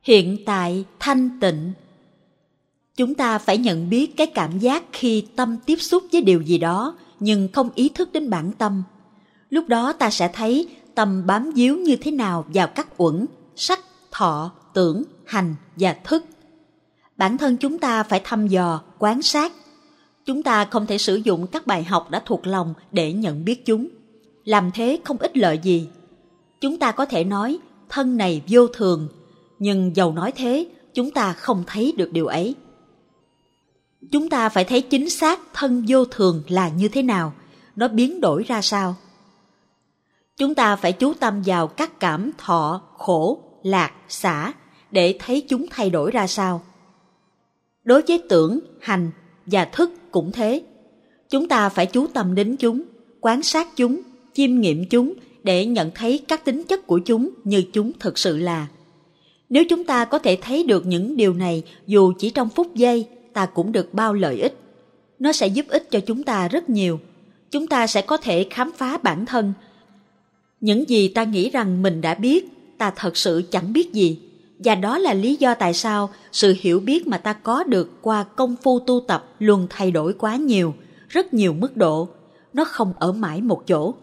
Hiện tại thanh tịnh. Chúng ta phải nhận biết cái cảm giác khi tâm tiếp xúc với điều gì đó nhưng không ý thức đến bản tâm. Lúc đó ta sẽ thấy tâm bám víu như thế nào vào các uẩn, sắc, thọ, tưởng, hành và thức. Bản thân chúng ta phải thăm dò, quan sát. Chúng ta không thể sử dụng các bài học đã thuộc lòng để nhận biết chúng. Làm thế không ích lợi gì. Chúng ta có thể nói thân này vô thường, nhưng dầu nói thế, chúng ta không thấy được điều ấy. Chúng ta phải thấy chính xác thân vô thường là như thế nào, nó biến đổi ra sao. Chúng ta phải chú tâm vào các cảm thọ, khổ, lạc, xả để thấy chúng thay đổi ra sao. Đối với tưởng, hành và thức cũng thế. Chúng ta phải chú tâm đến chúng, quan sát chúng, chiêm nghiệm chúng để nhận thấy các tính chất của chúng như chúng thực sự là. Nếu chúng ta có thể thấy được những điều này dù chỉ trong phút giây, ta cũng được bao lợi ích. Nó sẽ giúp ích cho chúng ta rất nhiều. Chúng ta sẽ có thể khám phá bản thân. Những gì ta nghĩ rằng mình đã biết, ta thật sự chẳng biết gì. Và đó là lý do tại sao sự hiểu biết mà ta có được qua công phu tu tập luôn thay đổi quá nhiều, rất nhiều mức độ. Nó không ở mãi một chỗ.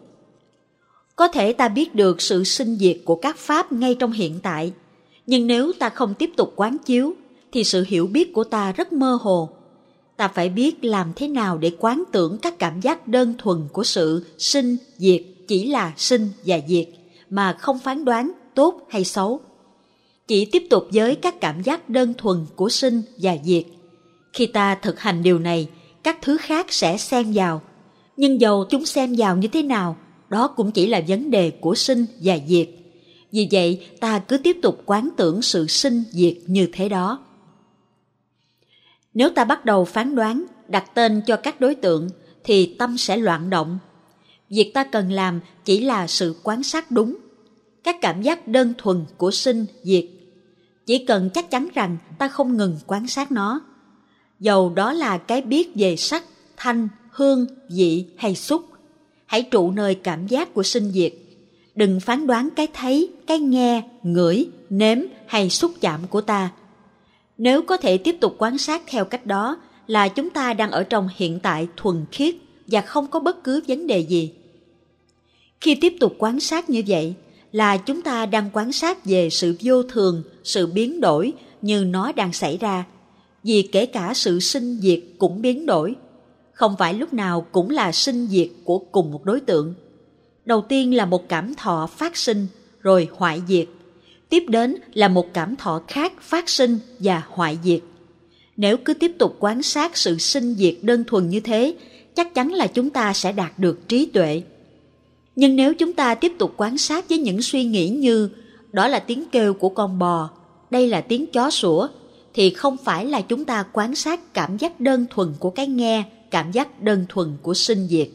Có thể ta biết được sự sinh diệt của các pháp ngay trong hiện tại, nhưng nếu ta không tiếp tục quán chiếu, thì sự hiểu biết của ta rất mơ hồ. Ta phải biết làm thế nào để quán tưởng các cảm giác đơn thuần của sự sinh, diệt chỉ là sinh và diệt, mà không phán đoán tốt hay xấu. Chỉ tiếp tục với các cảm giác đơn thuần của sinh và diệt. Khi ta thực hành điều này, các thứ khác sẽ xen vào. Nhưng dầu chúng xen vào như thế nào, đó cũng chỉ là vấn đề của sinh và diệt. Vì vậy, ta cứ tiếp tục quán tưởng sự sinh diệt như thế đó. Nếu ta bắt đầu phán đoán, đặt tên cho các đối tượng, thì tâm sẽ loạn động. Việc ta cần làm chỉ là sự quan sát đúng. Các cảm giác đơn thuần của sinh, diệt. Chỉ cần chắc chắn rằng ta không ngừng quan sát nó. Dầu đó là cái biết về sắc, thanh, hương, vị hay xúc. Hãy trụ nơi cảm giác của sinh diệt. Đừng phán đoán cái thấy, cái nghe, ngửi, nếm hay xúc chạm của ta. Nếu có thể tiếp tục quan sát theo cách đó là chúng ta đang ở trong hiện tại thuần khiết và không có bất cứ vấn đề gì. Khi tiếp tục quan sát như vậy là chúng ta đang quan sát về sự vô thường, sự biến đổi như nó đang xảy ra. Vì kể cả sự sinh diệt cũng biến đổi. Không phải lúc nào cũng là sinh diệt của cùng một đối tượng. Đầu tiên là một cảm thọ phát sinh, rồi hoại diệt. Tiếp đến là một cảm thọ khác phát sinh và hoại diệt. Nếu cứ tiếp tục quan sát sự sinh diệt đơn thuần như thế, chắc chắn là chúng ta sẽ đạt được trí tuệ. Nhưng nếu chúng ta tiếp tục quan sát với những suy nghĩ như đó là tiếng kêu của con bò, đây là tiếng chó sủa, thì không phải là chúng ta quan sát cảm giác đơn thuần của cái nghe, cảm giác đơn thuần của sinh diệt.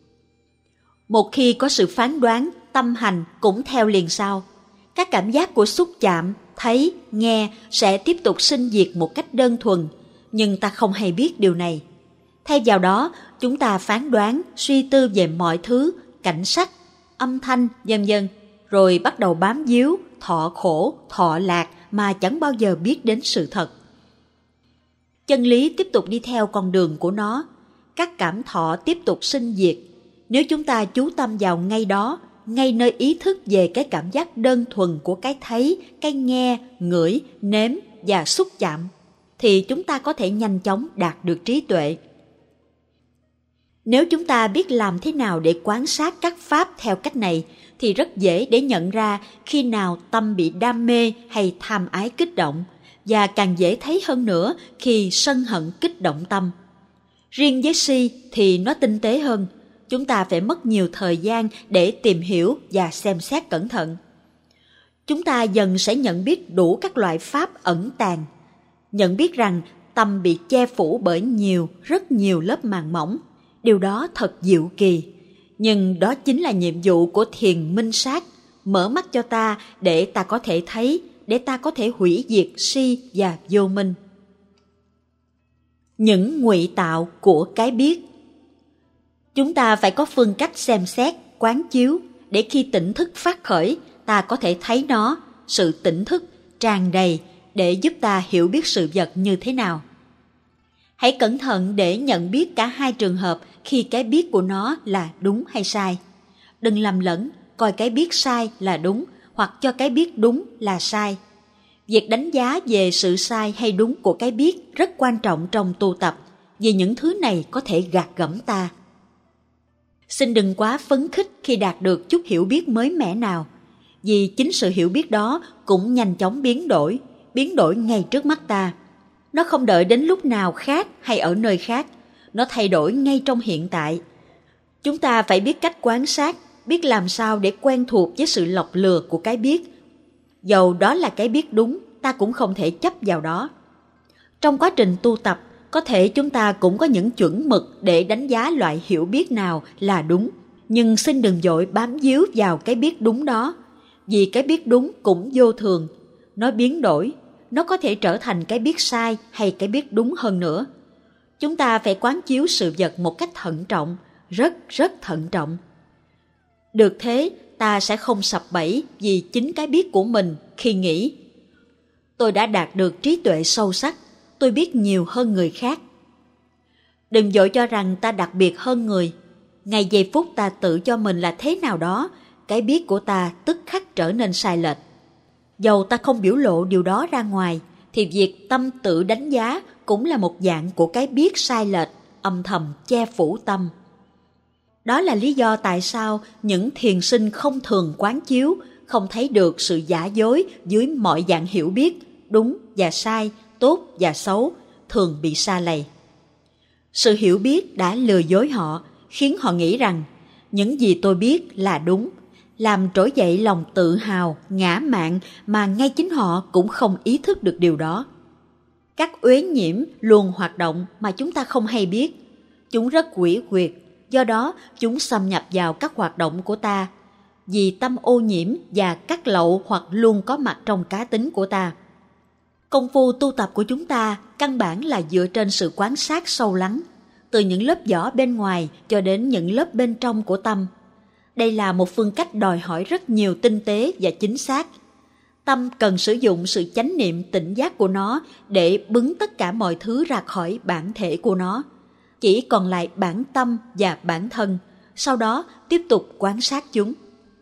Một khi có sự phán đoán, tâm hành cũng theo liền sau. Các cảm giác của xúc chạm, thấy, nghe sẽ tiếp tục sinh diệt một cách đơn thuần, nhưng ta không hay biết điều này. Thay vào đó, chúng ta phán đoán, suy tư về mọi thứ, cảnh sắc, âm thanh, vân vân, rồi bắt đầu bám víu, thọ khổ, thọ lạc mà chẳng bao giờ biết đến sự thật. Chân lý tiếp tục đi theo con đường của nó. Các cảm thọ tiếp tục sinh diệt. Nếu chúng ta chú tâm vào ngay đó, ngay nơi ý thức về cái cảm giác đơn thuần của cái thấy, cái nghe, ngửi, nếm và xúc chạm, thì chúng ta có thể nhanh chóng đạt được trí tuệ. Nếu chúng ta biết làm thế nào để quan sát các pháp theo cách này, thì rất dễ để nhận ra khi nào tâm bị đam mê hay tham ái kích động, và càng dễ thấy hơn nữa khi sân hận kích động tâm. Riêng với si thì nó tinh tế hơn. Chúng ta phải mất nhiều thời gian để tìm hiểu và xem xét cẩn thận. Chúng ta dần sẽ nhận biết đủ các loại pháp ẩn tàng. Nhận biết rằng tâm bị che phủ bởi rất nhiều lớp màng mỏng. Điều đó thật diệu kỳ. Nhưng đó chính là nhiệm vụ của thiền minh sát, mở mắt cho ta để ta có thể thấy, để ta có thể hủy diệt si và vô minh. Những ngụy tạo của cái biết. Chúng ta phải có phương cách xem xét, quán chiếu, để khi tỉnh thức phát khởi, ta có thể thấy nó, sự tỉnh thức tràn đầy để giúp ta hiểu biết sự vật như thế nào. Hãy cẩn thận để nhận biết cả hai trường hợp khi cái biết của nó là đúng hay sai. Đừng lầm lẫn, coi cái biết sai là đúng hoặc cho cái biết đúng là sai. Việc đánh giá về sự sai hay đúng của cái biết rất quan trọng trong tu tập, vì những thứ này có thể gạt gẫm ta. Xin đừng quá phấn khích khi đạt được chút hiểu biết mới mẻ nào, vì chính sự hiểu biết đó cũng nhanh chóng biến đổi ngay trước mắt ta. Nó không đợi đến lúc nào khác hay ở nơi khác, nó thay đổi ngay trong hiện tại. Chúng ta phải biết cách quan sát, biết làm sao để quen thuộc với sự lọc lừa của cái biết. Dầu đó là cái biết đúng, ta cũng không thể chấp vào đó. Trong quá trình tu tập, có thể chúng ta cũng có những chuẩn mực để đánh giá loại hiểu biết nào là đúng, nhưng xin đừng vội bám víu vào cái biết đúng đó, vì cái biết đúng cũng vô thường, nó biến đổi, nó có thể trở thành cái biết sai hay cái biết đúng hơn nữa. Chúng ta phải quán chiếu sự vật một cách thận trọng, rất thận trọng. Được thế, ta sẽ không sập bẫy vì chính cái biết của mình khi nghĩ tôi đã đạt được trí tuệ sâu sắc, tôi biết nhiều hơn người khác. Đừng vội cho rằng ta đặc biệt hơn người. Ngay giây phút ta tự cho mình là thế nào đó, cái biết của ta tức khắc trở nên sai lệch. Dầu ta không biểu lộ điều đó ra ngoài, thì việc tâm tự đánh giá cũng là một dạng của cái biết sai lệch, âm thầm che phủ tâm. Đó là lý do tại sao những thiền sinh không thường quán chiếu, không thấy được sự giả dối dưới mọi dạng hiểu biết, đúng và sai, tốt và xấu, thường bị sa lầy. Sự hiểu biết đã lừa dối họ, khiến họ nghĩ rằng những gì tôi biết là đúng, làm trỗi dậy lòng tự hào, ngã mạn mà ngay chính họ cũng không ý thức được điều đó. Các uế nhiễm luôn hoạt động mà chúng ta không hay biết. Chúng rất quỷ quyệt, do đó chúng xâm nhập vào các hoạt động của ta, vì tâm ô nhiễm và cắt lậu hoặc luôn có mặt trong cá tính của ta. Công phu tu tập của chúng ta căn bản là dựa trên sự quan sát sâu lắng, từ những lớp vỏ bên ngoài cho đến những lớp bên trong của tâm. Đây là một phương cách đòi hỏi rất nhiều tinh tế và chính xác. Tâm cần sử dụng sự chánh niệm tỉnh giác của nó để bứng tất cả mọi thứ ra khỏi bản thể của nó. Chỉ còn lại bản tâm và bản thân, sau đó tiếp tục quan sát chúng.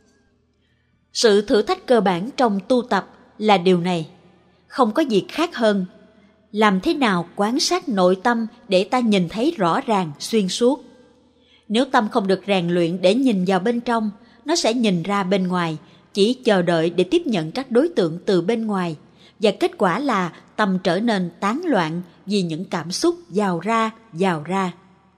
Sự thử thách cơ bản trong tu tập là điều này. Không có gì khác hơn. Làm thế nào quan sát nội tâm để ta nhìn thấy rõ ràng, xuyên suốt. Nếu tâm không được rèn luyện để nhìn vào bên trong, nó sẽ nhìn ra bên ngoài, chỉ chờ đợi để tiếp nhận các đối tượng từ bên ngoài. Và kết quả là tâm trở nên tán loạn vì những cảm xúc dào ra.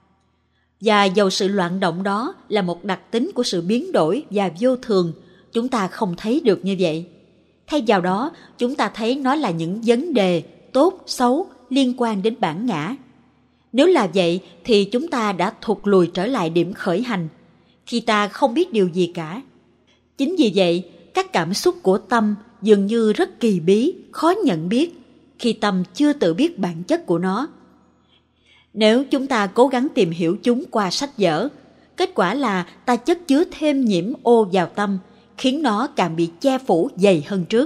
Và dầu sự loạn động đó là một đặc tính của sự biến đổi và vô thường, chúng ta không thấy được như vậy. Thay vào đó, chúng ta thấy nó là những vấn đề tốt, xấu liên quan đến bản ngã. Nếu là vậy thì chúng ta đã thụt lùi trở lại điểm khởi hành, khi ta không biết điều gì cả. Chính vì vậy, các cảm xúc của tâm dường như rất kỳ bí, khó nhận biết, khi tâm chưa tự biết bản chất của nó. Nếu chúng ta cố gắng tìm hiểu chúng qua sách vở, kết quả là ta chất chứa thêm nhiễm ô vào tâm, khiến nó càng bị che phủ dày hơn trước.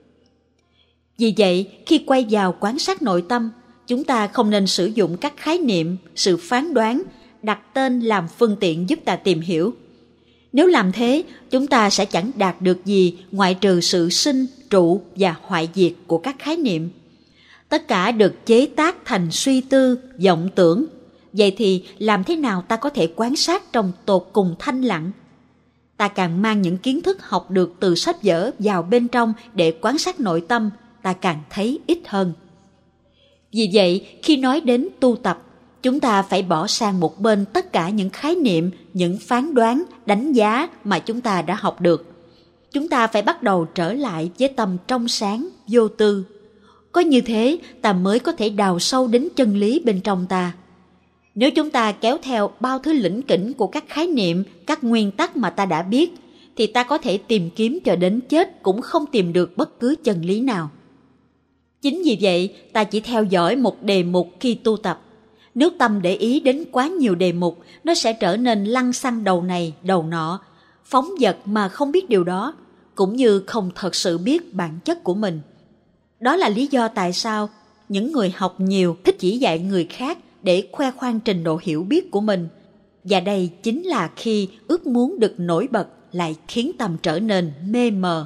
Vì vậy, khi quay vào quan sát nội tâm, chúng ta không nên sử dụng các khái niệm, sự phán đoán, đặt tên làm phương tiện giúp ta tìm hiểu. Nếu làm thế, chúng ta sẽ chẳng đạt được gì ngoại trừ sự sinh, trụ và hoại diệt của các khái niệm. Tất cả được chế tác thành suy tư, vọng tưởng. Vậy thì làm thế nào ta có thể quan sát trong tột cùng thanh lặng? Ta càng mang những kiến thức học được từ sách vở vào bên trong để quan sát nội tâm, ta càng thấy ít hơn. Vì vậy, khi nói đến tu tập, chúng ta phải bỏ sang một bên tất cả những khái niệm, những phán đoán, đánh giá mà chúng ta đã học được. Chúng ta phải bắt đầu trở lại với tâm trong sáng, vô tư. Có như thế, ta mới có thể đào sâu đến chân lý bên trong ta. Nếu chúng ta kéo theo bao thứ lỉnh kỉnh của các khái niệm, các nguyên tắc mà ta đã biết, thì ta có thể tìm kiếm cho đến chết cũng không tìm được bất cứ chân lý nào. Chính vì vậy, ta chỉ theo dõi một đề mục khi tu tập. Nếu tâm để ý đến quá nhiều đề mục, nó sẽ trở nên lăng xăng đầu này, đầu nọ, phóng dật mà không biết điều đó, cũng như không thật sự biết bản chất của mình. Đó là lý do tại sao những người học nhiều thích chỉ dạy người khác để khoe khoang trình độ hiểu biết của mình. Và đây chính là khi ước muốn được nổi bật lại khiến tâm trở nên mê mờ.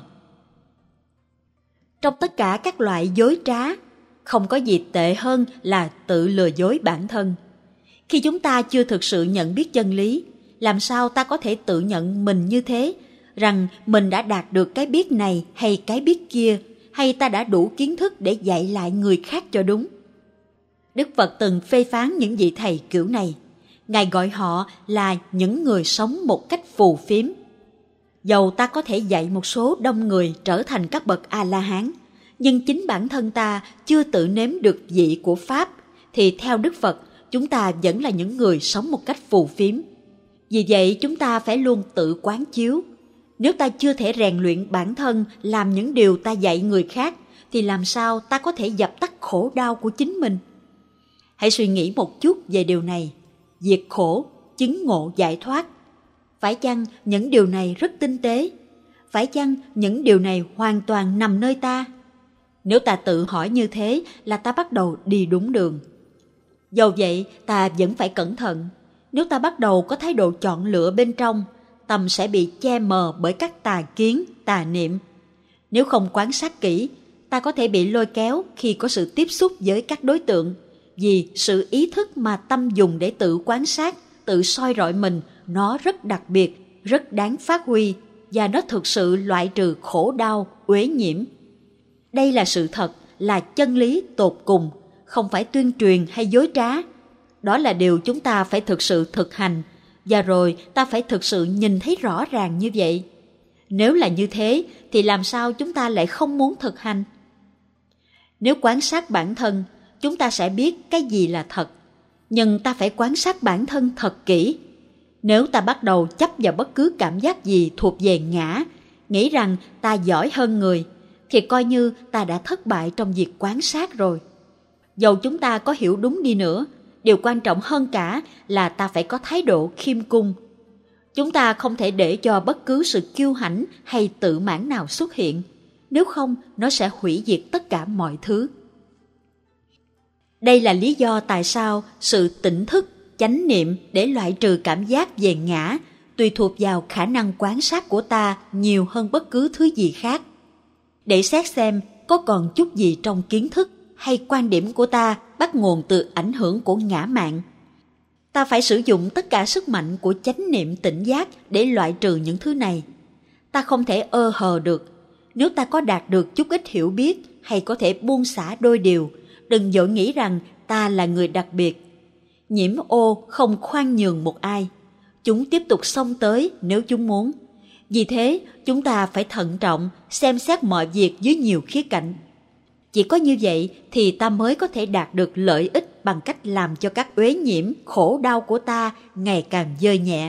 Trong tất cả các loại dối trá, không có gì tệ hơn là tự lừa dối bản thân. Khi chúng ta chưa thực sự nhận biết chân lý, làm sao ta có thể tự nhận mình như thế, rằng mình đã đạt được cái biết này hay cái biết kia, hay ta đã đủ kiến thức để dạy lại người khác cho đúng. Đức Phật từng phê phán những vị thầy kiểu này. Ngài gọi họ là những người sống một cách phù phiếm. Dầu ta có thể dạy một số đông người trở thành các bậc A-la-hán, nhưng chính bản thân ta chưa tự nếm được vị của Pháp, thì theo Đức Phật, chúng ta vẫn là những người sống một cách phù phiếm. Vì vậy chúng ta phải luôn tự quán chiếu. Nếu ta chưa thể rèn luyện bản thân làm những điều ta dạy người khác, thì làm sao ta có thể dập tắt khổ đau của chính mình? Hãy suy nghĩ một chút về điều này. Diệt khổ, chứng ngộ giải thoát. Phải chăng những điều này rất tinh tế? Phải chăng những điều này hoàn toàn nằm nơi ta? Nếu ta tự hỏi như thế là ta bắt đầu đi đúng đường. Dầu vậy, ta vẫn phải cẩn thận. Nếu ta bắt đầu có thái độ chọn lựa bên trong, tâm sẽ bị che mờ bởi các tà kiến, tà niệm. Nếu không quan sát kỹ, ta có thể bị lôi kéo khi có sự tiếp xúc với các đối tượng, vì sự ý thức mà tâm dùng để tự quan sát, tự soi rọi mình, nó rất đặc biệt, rất đáng phát huy, và nó thực sự loại trừ khổ đau, uế nhiễm. Đây là sự thật, là chân lý tột cùng, không phải tuyên truyền hay dối trá. Đó là điều chúng ta phải thực sự thực hành, và rồi ta phải thực sự nhìn thấy rõ ràng như vậy. Nếu là như thế, thì làm sao chúng ta lại không muốn thực hành? Nếu quan sát bản thân, chúng ta sẽ biết cái gì là thật. Nhưng ta phải quan sát bản thân thật kỹ. Nếu ta bắt đầu chấp vào bất cứ cảm giác gì thuộc về ngã, nghĩ rằng ta giỏi hơn người, thì coi như ta đã thất bại trong việc quan sát rồi. Dầu chúng ta có hiểu đúng đi nữa, điều quan trọng hơn cả là ta phải có thái độ khiêm cung. Chúng ta không thể để cho bất cứ sự kiêu hãnh hay tự mãn nào xuất hiện, nếu không nó sẽ hủy diệt tất cả mọi thứ. Đây là lý do tại sao sự tỉnh thức, chánh niệm để loại trừ cảm giác về ngã tùy thuộc vào khả năng quan sát của ta nhiều hơn bất cứ thứ gì khác. Để xét xem có còn chút gì trong kiến thức hay quan điểm của ta bắt nguồn từ ảnh hưởng của ngã mạn. Ta phải sử dụng tất cả sức mạnh của chánh niệm tỉnh giác để loại trừ những thứ này. Ta không thể ơ hờ được. Nếu ta có đạt được chút ít hiểu biết hay có thể buông xả đôi điều, đừng vội nghĩ rằng ta là người đặc biệt. Nhiễm ô không khoan nhường một ai. Chúng tiếp tục xông tới nếu chúng muốn. Vì thế, chúng ta phải thận trọng, xem xét mọi việc dưới nhiều khía cạnh. Chỉ có như vậy thì ta mới có thể đạt được lợi ích bằng cách làm cho các uế nhiễm, khổ đau của ta ngày càng vơi nhẹ.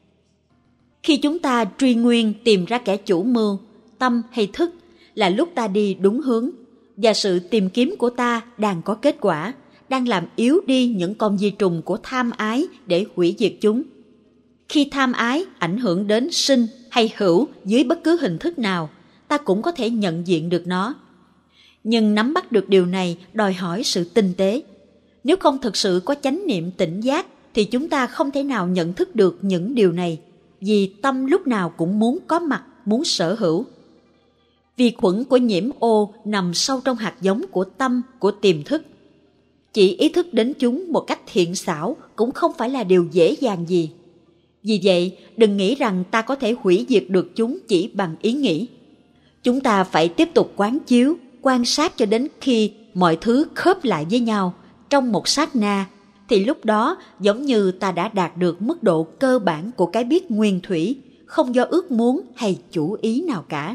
Khi chúng ta truy nguyên tìm ra kẻ chủ mưu, tâm hay thức, là lúc ta đi đúng hướng, và sự tìm kiếm của ta đang có kết quả, đang làm yếu đi những con vi trùng của tham ái để hủy diệt chúng. Khi tham ái ảnh hưởng đến sinh hay hữu dưới bất cứ hình thức nào, ta cũng có thể nhận diện được nó. Nhưng nắm bắt được điều này đòi hỏi sự tinh tế. Nếu không thực sự có chánh niệm tỉnh giác, thì chúng ta không thể nào nhận thức được những điều này, vì tâm lúc nào cũng muốn có mặt, muốn sở hữu. Vi khuẩn của nhiễm ô nằm sâu trong hạt giống của tâm, của tiềm thức. Chỉ ý thức đến chúng một cách thiện xảo cũng không phải là điều dễ dàng gì. Vì vậy, đừng nghĩ rằng ta có thể hủy diệt được chúng chỉ bằng ý nghĩ. Chúng ta phải tiếp tục quán chiếu, quan sát cho đến khi mọi thứ khớp lại với nhau trong một sát na, thì lúc đó giống như ta đã đạt được mức độ cơ bản của cái biết nguyên thủy, không do ước muốn hay chủ ý nào cả.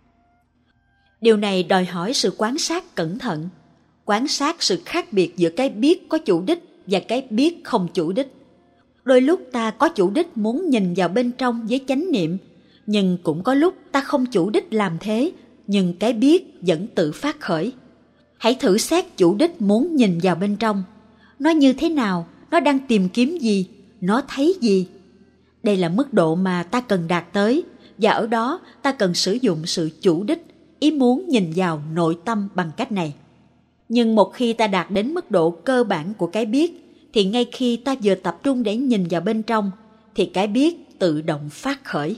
Điều này đòi hỏi sự quan sát cẩn thận, quan sát sự khác biệt giữa cái biết có chủ đích và cái biết không chủ đích. Đôi lúc ta có chủ đích muốn nhìn vào bên trong với chánh niệm, nhưng cũng có lúc ta không chủ đích làm thế, nhưng cái biết vẫn tự phát khởi. Hãy thử xét chủ đích muốn nhìn vào bên trong. Nó như thế nào? Nó đang tìm kiếm gì? Nó thấy gì? Đây là mức độ mà ta cần đạt tới, và ở đó ta cần sử dụng sự chủ đích, ý muốn nhìn vào nội tâm bằng cách này. Nhưng một khi ta đạt đến mức độ cơ bản của cái biết, thì ngay khi ta vừa tập trung để nhìn vào bên trong, thì cái biết tự động phát khởi.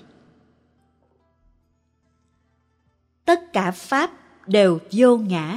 Tất cả pháp đều vô ngã.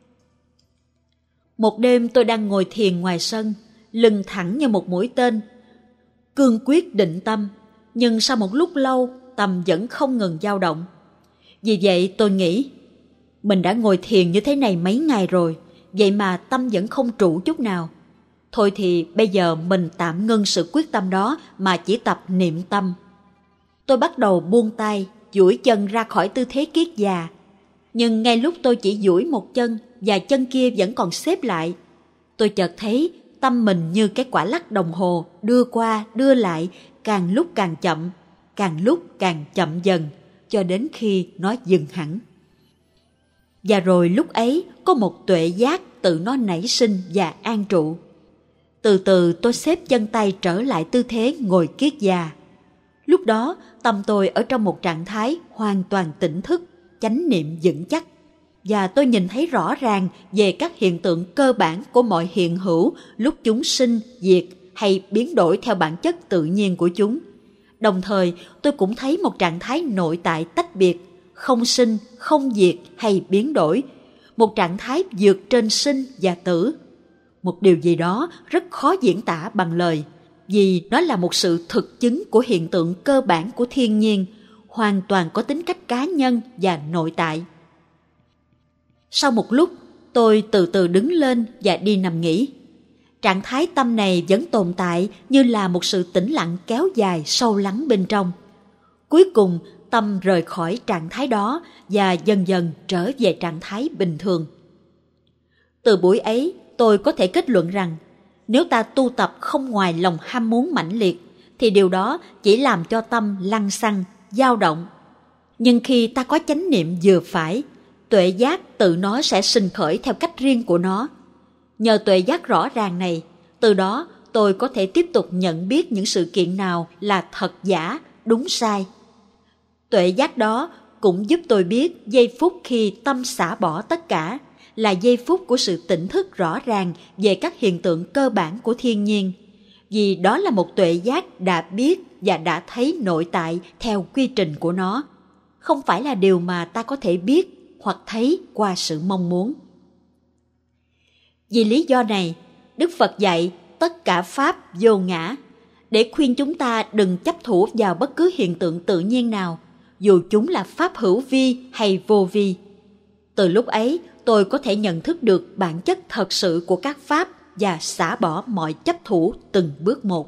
Một đêm tôi đang ngồi thiền ngoài sân, lưng thẳng như một mũi tên, cương quyết định tâm, nhưng sau một lúc lâu tâm vẫn không ngừng dao động. Vì vậy tôi nghĩ, mình đã ngồi thiền như thế này mấy ngày rồi, vậy mà tâm vẫn không trụ chút nào. Thôi thì bây giờ mình tạm ngưng sự quyết tâm đó mà chỉ tập niệm tâm. Tôi bắt đầu buông tay, duỗi chân ra khỏi tư thế kiết già. Nhưng ngay lúc tôi chỉ duỗi một chân và chân kia vẫn còn xếp lại, tôi chợt thấy tâm mình như cái quả lắc đồng hồ đưa qua đưa lại, càng lúc càng chậm dần, cho đến khi nó dừng hẳn. Và rồi lúc ấy có một tuệ giác tự nó nảy sinh và an trụ. Từ từ tôi xếp chân tay trở lại tư thế ngồi kiết già. Lúc đó tâm tôi ở trong một trạng thái hoàn toàn tỉnh thức, chánh niệm vững chắc. Và tôi nhìn thấy rõ ràng về các hiện tượng cơ bản của mọi hiện hữu lúc chúng sinh, diệt hay biến đổi theo bản chất tự nhiên của chúng. Đồng thời tôi cũng thấy một trạng thái nội tại tách biệt, không sinh, không diệt hay biến đổi, một trạng thái vượt trên sinh và tử. Một điều gì đó rất khó diễn tả bằng lời, vì nó là một sự thực chứng của hiện tượng cơ bản của thiên nhiên, hoàn toàn có tính cách cá nhân và nội tại. Sau một lúc, tôi từ từ đứng lên và đi nằm nghỉ. Trạng thái tâm này vẫn tồn tại như là một sự tĩnh lặng kéo dài sâu lắng bên trong. Cuối cùng, tâm rời khỏi trạng thái đó và dần dần trở về trạng thái bình thường. Từ buổi ấy, tôi có thể kết luận rằng, nếu ta tu tập không ngoài lòng ham muốn mãnh liệt, thì điều đó chỉ làm cho tâm lăng xăng, dao động. Nhưng khi ta có chánh niệm vừa phải, tuệ giác tự nó sẽ sinh khởi theo cách riêng của nó. Nhờ tuệ giác rõ ràng này, từ đó tôi có thể tiếp tục nhận biết những sự kiện nào là thật giả, đúng sai. Tuệ giác đó cũng giúp tôi biết giây phút khi tâm xả bỏ tất cả là giây phút của sự tỉnh thức rõ ràng về các hiện tượng cơ bản của thiên nhiên, vì đó là một tuệ giác đã biết và đã thấy nội tại theo quy trình của nó, không phải là điều mà ta có thể biết hoặc thấy qua sự mong muốn. Vì lý do này, Đức Phật dạy tất cả pháp vô ngã, để khuyên chúng ta đừng chấp thủ vào bất cứ hiện tượng tự nhiên nào, dù chúng là pháp hữu vi hay vô vi. Từ lúc ấy, tôi có thể nhận thức được bản chất thật sự của các pháp và xả bỏ mọi chấp thủ từng bước một.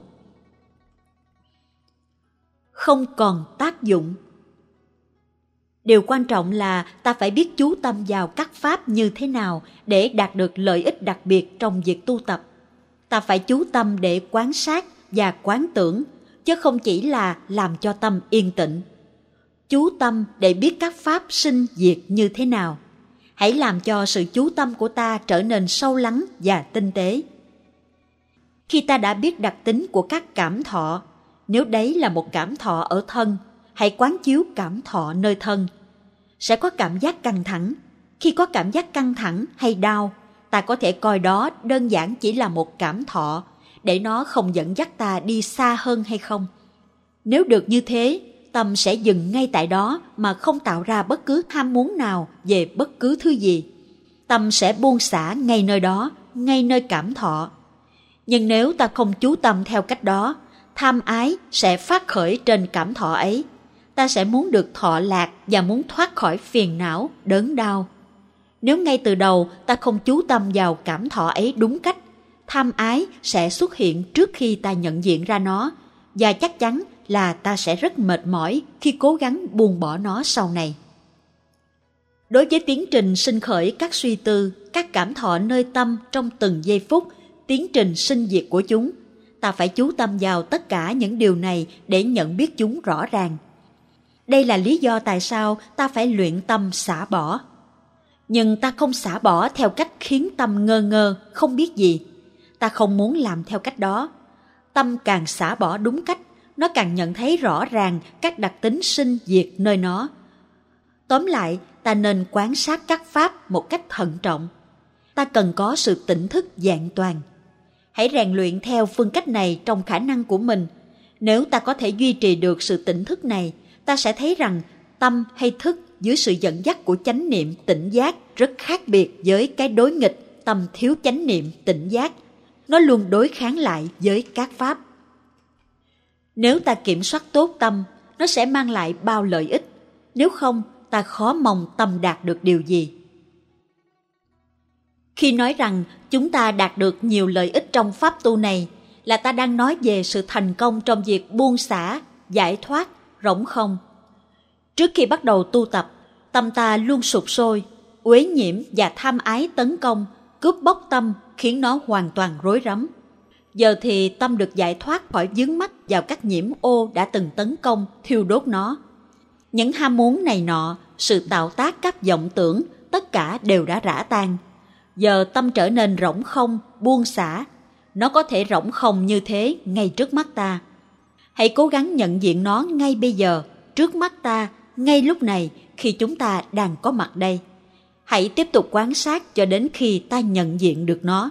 Không còn tác dụng. Điều quan trọng là ta phải biết chú tâm vào các pháp như thế nào để đạt được lợi ích đặc biệt trong việc tu tập. Ta phải chú tâm để quan sát và quán tưởng, chứ không chỉ là làm cho tâm yên tĩnh. Chú tâm để biết các pháp sinh diệt như thế nào. Hãy làm cho sự chú tâm của ta trở nên sâu lắng và tinh tế. Khi ta đã biết đặc tính của các cảm thọ, nếu đấy là một cảm thọ ở thân, hãy quán chiếu cảm thọ nơi thân. Sẽ có cảm giác căng thẳng. Khi có cảm giác căng thẳng hay đau, ta có thể coi đó đơn giản chỉ là một cảm thọ, để nó không dẫn dắt ta đi xa hơn hay không. Nếu được như thế, tâm sẽ dừng ngay tại đó mà không tạo ra bất cứ ham muốn nào về bất cứ thứ gì. Tâm sẽ buông xả ngay nơi đó, ngay nơi cảm thọ. Nhưng nếu ta không chú tâm theo cách đó, tham ái sẽ phát khởi trên cảm thọ ấy. Ta sẽ muốn được thọ lạc và muốn thoát khỏi phiền não, đớn đau. Nếu ngay từ đầu ta không chú tâm vào cảm thọ ấy đúng cách, tham ái sẽ xuất hiện trước khi ta nhận diện ra nó, và chắc chắn là ta sẽ rất mệt mỏi khi cố gắng buông bỏ nó sau này. Đối với tiến trình sinh khởi các suy tư, các cảm thọ nơi tâm trong từng giây phút, tiến trình sinh diệt của chúng, ta phải chú tâm vào tất cả những điều này để nhận biết chúng rõ ràng. Đây là lý do tại sao ta phải luyện tâm xả bỏ. Nhưng ta không xả bỏ theo cách khiến tâm ngơ ngơ, không biết gì. Ta không muốn làm theo cách đó. Tâm càng xả bỏ đúng cách, nó càng nhận thấy rõ ràng các đặc tính sinh diệt nơi nó. Tóm lại, ta nên quan sát các pháp một cách thận trọng. Ta cần có sự tỉnh thức vẹn toàn. Hãy rèn luyện theo phương cách này trong khả năng của mình. Nếu ta có thể duy trì được sự tỉnh thức này, ta sẽ thấy rằng tâm hay thức dưới sự dẫn dắt của chánh niệm tỉnh giác rất khác biệt với cái đối nghịch tâm thiếu chánh niệm tỉnh giác. Nó luôn đối kháng lại với các pháp. Nếu ta kiểm soát tốt tâm, nó sẽ mang lại bao lợi ích. Nếu không, ta khó mong tâm đạt được điều gì. Khi nói rằng chúng ta đạt được nhiều lợi ích trong pháp tu này, là ta đang nói về sự thành công trong việc buông xả, giải thoát, rỗng không. Trước khi bắt đầu tu tập, tâm ta luôn sục sôi, uế nhiễm và tham ái tấn công, cướp bóc tâm khiến nó hoàn toàn rối rắm. Giờ thì tâm được giải thoát khỏi vướng mắc vào các nhiễm ô đã từng tấn công, thiêu đốt nó. Những ham muốn này nọ, sự tạo tác các vọng tưởng, tất cả đều đã rã tan. Giờ tâm trở nên rỗng không, buông xả. Nó có thể rỗng không như thế ngay trước mắt ta. Hãy cố gắng nhận diện nó ngay bây giờ, trước mắt ta, ngay lúc này khi chúng ta đang có mặt đây. Hãy tiếp tục quan sát cho đến khi ta nhận diện được nó.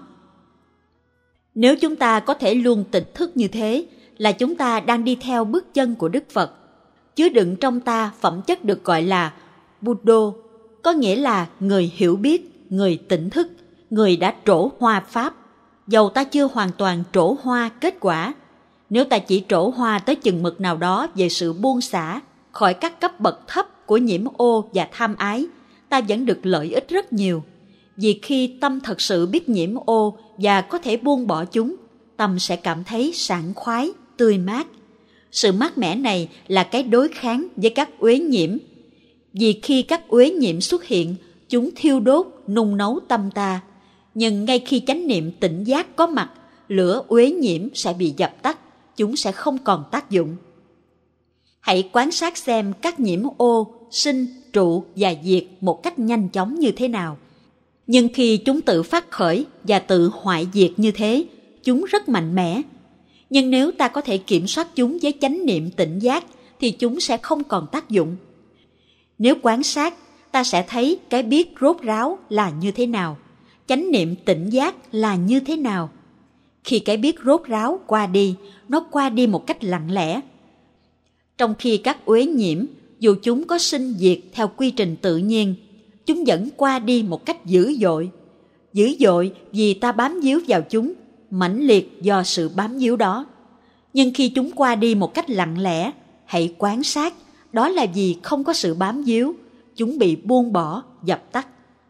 Nếu chúng ta có thể luôn tỉnh thức như thế, là chúng ta đang đi theo bước chân của Đức Phật. Chứa đựng trong ta phẩm chất được gọi là Buddha, có nghĩa là người hiểu biết, người tỉnh thức, người đã trổ hoa pháp. Dầu ta chưa hoàn toàn trổ hoa kết quả, nếu ta chỉ trổ hoa tới chừng mực nào đó về sự buông xả khỏi các cấp bậc thấp của nhiễm ô và tham ái, ta vẫn được lợi ích rất nhiều. Vì khi tâm thật sự biết nhiễm ô và có thể buông bỏ chúng, tâm sẽ cảm thấy sảng khoái, tươi mát. Sự mát mẻ này là cái đối kháng với các uế nhiễm. Vì khi các uế nhiễm xuất hiện, chúng thiêu đốt, nung nấu tâm ta. Nhưng ngay khi chánh niệm tỉnh giác có mặt, lửa uế nhiễm sẽ bị dập tắt, chúng sẽ không còn tác dụng. Hãy quan sát xem các nhiễm ô, sinh, trụ và diệt một cách nhanh chóng như thế nào. Nhưng khi chúng tự phát khởi và tự hoại diệt như thế, chúng rất mạnh mẽ. Nhưng nếu ta có thể kiểm soát chúng với chánh niệm tỉnh giác, thì chúng sẽ không còn tác dụng. Nếu quan sát, ta sẽ thấy cái biết rốt ráo là như thế nào, chánh niệm tỉnh giác là như thế nào. Khi cái biết rốt ráo qua đi, nó qua đi một cách lặng lẽ. Trong khi các uế nhiễm, dù chúng có sinh diệt theo quy trình tự nhiên, chúng vẫn qua đi một cách dữ dội. Dữ dội vì ta bám víu vào chúng, mãnh liệt do sự bám víu đó. Nhưng khi chúng qua đi một cách lặng lẽ, hãy quan sát, đó là vì không có sự bám víu, chúng bị buông bỏ, dập tắt.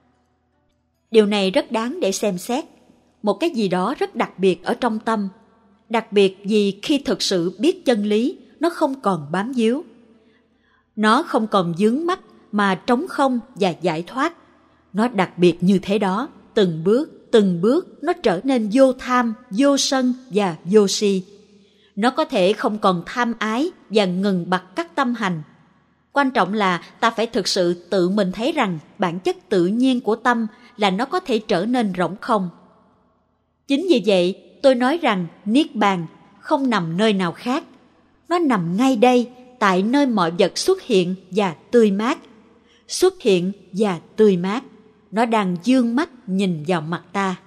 Điều này rất đáng để xem xét. Một cái gì đó rất đặc biệt ở trong tâm. Đặc biệt vì khi thực sự biết chân lý, nó không còn bám víu. Nó không còn vướng mắc mà trống không và giải thoát. Nó đặc biệt như thế đó, từng bước nó trở nên vô tham, vô sân và vô si. Nó có thể không còn tham ái và ngừng bặt các tâm hành. Quan trọng là ta phải thực sự tự mình thấy rằng bản chất tự nhiên của tâm là nó có thể trở nên rỗng không. Chính vì vậy, tôi nói rằng Niết Bàn không nằm nơi nào khác. Nó nằm ngay đây, tại nơi mọi vật xuất hiện và tươi mát. Xuất hiện và tươi mát. Nó đang dương mắt nhìn vào mặt ta.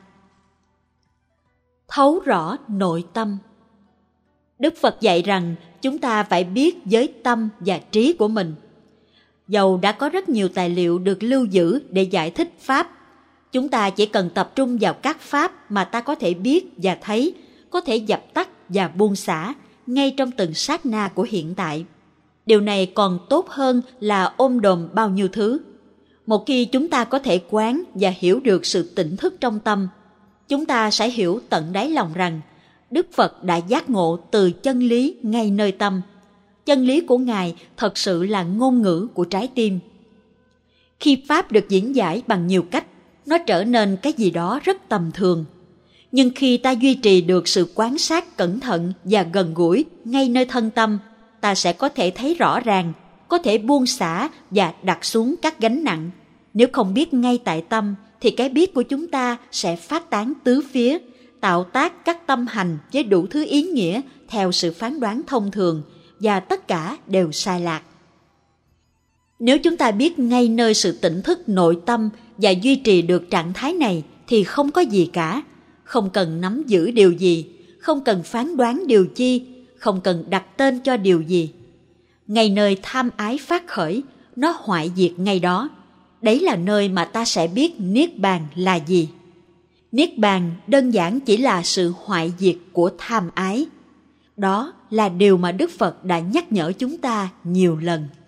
Thấu rõ nội tâm. Đức Phật dạy rằng chúng ta phải biết với tâm và trí của mình. Dầu đã có rất nhiều tài liệu được lưu giữ để giải thích Pháp, chúng ta chỉ cần tập trung vào các Pháp mà ta có thể biết và thấy, có thể dập tắt và buông xả ngay trong từng sát na của hiện tại. Điều này còn tốt hơn là ôm đồm bao nhiêu thứ. Một khi chúng ta có thể quán và hiểu được sự tỉnh thức trong tâm, chúng ta sẽ hiểu tận đáy lòng rằng Đức Phật đã giác ngộ từ chân lý ngay nơi tâm. Chân lý của Ngài thật sự là ngôn ngữ của trái tim. Khi Pháp được diễn giải bằng nhiều cách, nó trở nên cái gì đó rất tầm thường. Nhưng khi ta duy trì được sự quan sát cẩn thận và gần gũi ngay nơi thân tâm, ta sẽ có thể thấy rõ ràng, có thể buông xả và đặt xuống các gánh nặng. Nếu không biết ngay tại tâm, thì cái biết của chúng ta sẽ phát tán tứ phía, tạo tác các tâm hành với đủ thứ ý nghĩa theo sự phán đoán thông thường, và tất cả đều sai lạc. Nếu chúng ta biết ngay nơi sự tỉnh thức nội tâm và duy trì được trạng thái này thì không có gì cả, không cần nắm giữ điều gì, không cần phán đoán điều chi, không cần đặt tên cho điều gì. Ngay nơi tham ái phát khởi, nó hoại diệt ngay đó. Đấy là nơi mà ta sẽ biết Niết Bàn là gì. Niết Bàn đơn giản chỉ là sự hoại diệt của tham ái. Đó là điều mà Đức Phật đã nhắc nhở chúng ta nhiều lần.